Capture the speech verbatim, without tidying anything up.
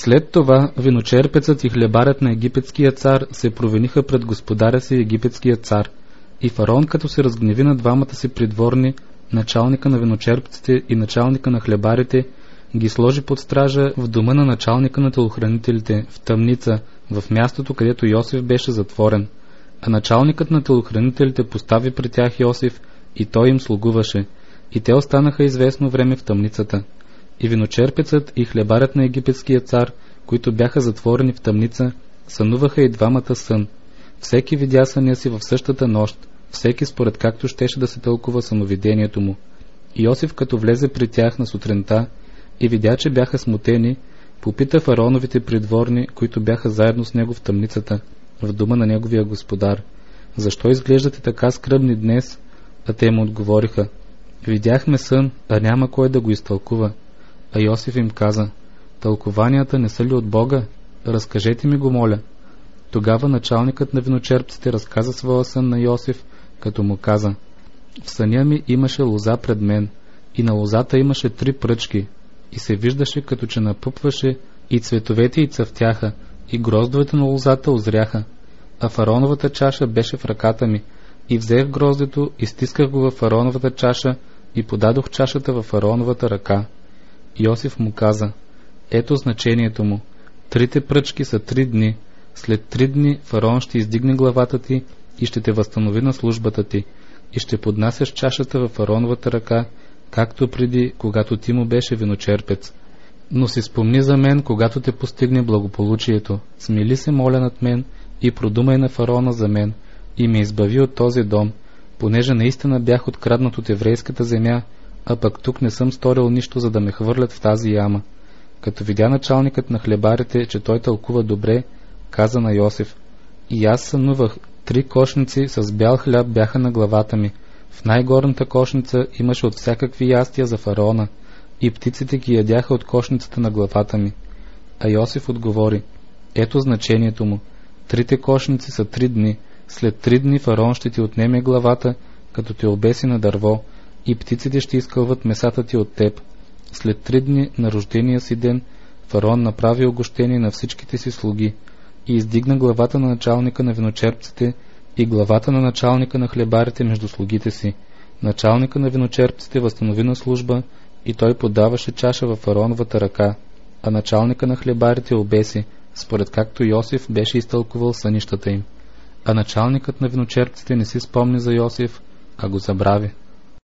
След това виночерпецът и хлебарят на египетския цар се провиниха пред господаря си египетския цар. И фараон, като се разгневи на двамата си придворни, началника на виночерпците и началника на хлебарите, ги сложи под стража в дома на началника на телохранителите, в тъмница, в мястото, където Йосиф беше затворен. А началникът на телохранителите постави при тях Йосиф и той им слугуваше, и те останаха известно време в тъмницата. И виночерпецът и хлебарят на египетския цар, които бяха затворени в тъмница, сънуваха и двамата сън. Всеки видя съня си в същата нощ, всеки според както щеше да се тълкува съновидението му. И Йосиф, като влезе при тях на сутринта и видя, че бяха смутени, попита фараоновите придворни, които бяха заедно с него в тъмницата, в дома на неговия господар: защо изглеждате така скръбни днес? А те му отговориха: видяхме сън, а няма кой да го изтълкува. А Йосиф им каза: тълкованията не са ли от Бога? Разкажете ми го, моля. Тогава началникът на виночерпците разказа своя сън на Йосиф, като му каза: в съня ми имаше лоза пред мен, и на лозата имаше три пръчки, и се виждаше като че напъпваше, и цветовете й цъфтяха, и гроздовете на лозата озряха, а фараоновата чаша беше в ръката ми, и взех гроздето, и стисках го във фараоновата чаша, и подадох чашата във фараоновата ръка. Йосиф му каза: ето значението му. Трите пръчки са три дни. След три дни фараон ще издигне главата ти и ще те възстанови на службата ти, и ще поднасяш чашата във фараоновата ръка, както преди, когато ти му беше виночерпец. Но си спомни за мен, когато те постигне благополучието. Смили се, моля, над мен и продумай на фараона за мен, и ме избави от този дом, понеже наистина бях откраднат от еврейската земя, а пък тук не съм сторил нищо, за да ме хвърлят в тази яма. Като видя началникът на хлебарите, че той тълкува добре, каза на Йосиф: и аз сънувах, три кошници с бял хляб бяха на главата ми. В най-горната кошница имаше от всякакви ястия за фараона, и птиците ги ядяха от кошницата на главата ми. А Йосиф отговори: ето значението му. Трите кошници са три дни. След три дни фараон ще ти отнеме главата, като те обеси на дърво, и птиците ще изкълват месата ти от теб. След три дни на рождения си ден фараон направи огощение на всичките си слуги и издигна главата на началника на виночерпците и главата на началника на хлебарите между слугите си. Началника на виночерпците възстанови на служба и той подаваше чаша във фараоновата ръка, а началника на хлебарите обеси, според както Йосиф беше изтълкувал сънищата им. А началникът на виночерпците не си спомни за Йосиф, а го забрави.